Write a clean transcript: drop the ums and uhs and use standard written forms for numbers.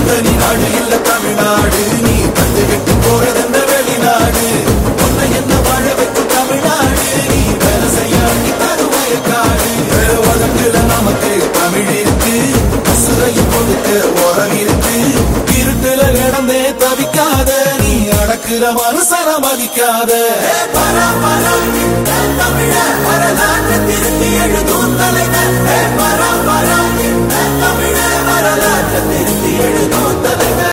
தனி நாடு இல்ல தமிழ்நாடு, நீ தந்து விட்டு போறதென்ன வெளிநாடு. உன்னை என்ன வாழ வைக்கும் தமிழ்நாடு, நீ வேலை செய்ய நீ தருவயக்காடு. உலகத்துல நமக்கு தமிழ் இருக்கு, அசுரையும் கொடுக்க உரம் இருக்கு. இருட்டுல கிடந்தே தவிக்காத, நீ அடக்குற மனுஷன மதிக்காத. தமிழ